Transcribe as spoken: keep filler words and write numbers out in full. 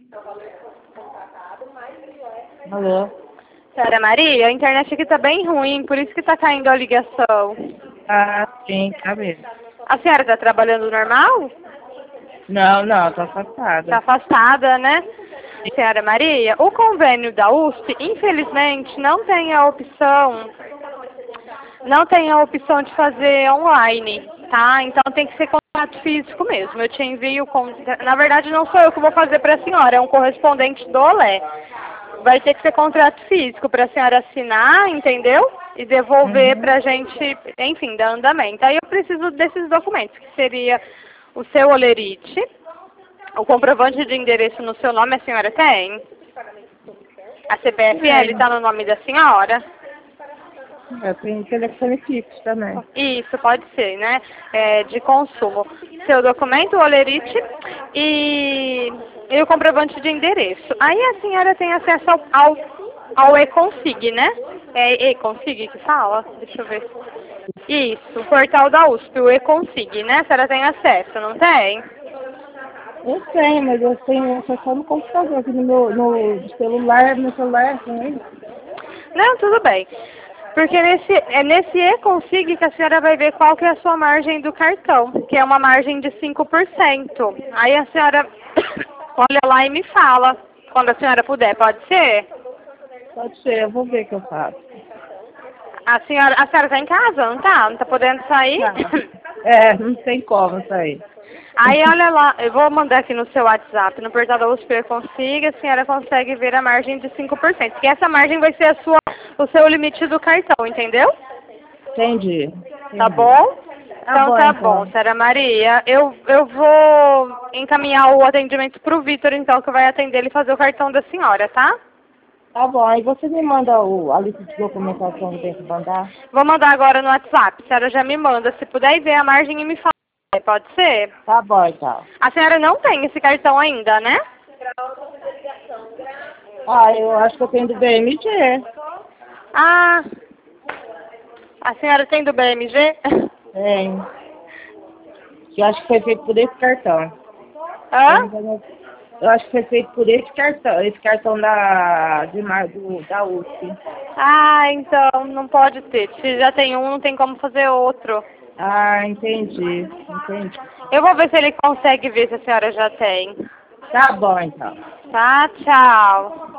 Alô? Senhora Maria, a internet aqui tá bem ruim, por isso que tá caindo a ligação. Ah, sim, tá mesmo. A senhora tá trabalhando normal? Não, não, tô afastada. Tá afastada, né? Senhora Maria, o convênio da U S P, infelizmente, não tem a opção, não tem a opção de fazer online, tá? Então tem que ser contato físico mesmo. Eu te envio, com... na verdade não sou eu que vou fazer para a senhora, é um correspondente do Olé. Vai ter que ser contrato físico para a senhora assinar, entendeu? E devolver Uhum. para a gente, enfim, dar andamento. Aí eu preciso desses documentos, que seria o seu olerite, o comprovante de endereço no seu nome, a senhora tem? A C P F L está no nome da senhora? Eu tenho telefone fixo também. Isso, pode ser, né? É, de consumo. Seu documento, o olerite e, e o comprovante de endereço. Aí a senhora tem acesso ao, ao, ao e-consig, né? É e-consig que fala? Deixa eu ver. Isso, o portal da U S P, o e-consig, né? A senhora tem acesso, não tem? Eu tenho, mas eu tenho só no computador, aqui no meu no celular, no celular tem. Não, tudo bem. Porque nesse, é nesse e-consig que a senhora vai ver qual que é a sua margem do cartão, que é uma margem de cinco por cento. Aí a senhora olha lá e me fala, quando a senhora puder, pode ser? Pode ser, eu vou ver o que eu faço. A senhora a senhora está em casa, não tá? Não está podendo sair? Tá. É, não tem como sair. Aí olha lá, eu vou mandar aqui no seu WhatsApp, no portal da U S P Consiga, a senhora consegue ver a margem de cinco por cento. Que essa margem vai ser a sua, o seu limite do cartão, entendeu? Entendi. Entendi. Tá bom? Tá Então bom, tá então. bom, Senhora Maria. Eu, eu vou encaminhar o atendimento pro Vitor, então, que vai atender ele e fazer o cartão da senhora, tá? Tá bom, aí você me manda o, a lista de documentação que tem que mandar? Vou mandar agora no WhatsApp. A senhora já me manda. Se puder ir ver a margem e me fala. Pode ser? Tá bom, então. A senhora não tem esse cartão ainda, né? Ah, eu acho que eu tenho do B M G. Ah, a senhora tem do B M G? Tem. Eu acho que foi feito por esse cartão. Hã? Eu acho que foi feito por esse cartão, esse cartão da, de, mar- do, da U S P. Ah, então não pode ter. Se já tem um, não tem como fazer outro. Ah, entendi, entendi. Eu vou ver se ele consegue ver se a senhora já tem. Tá bom, então. Tá, tchau.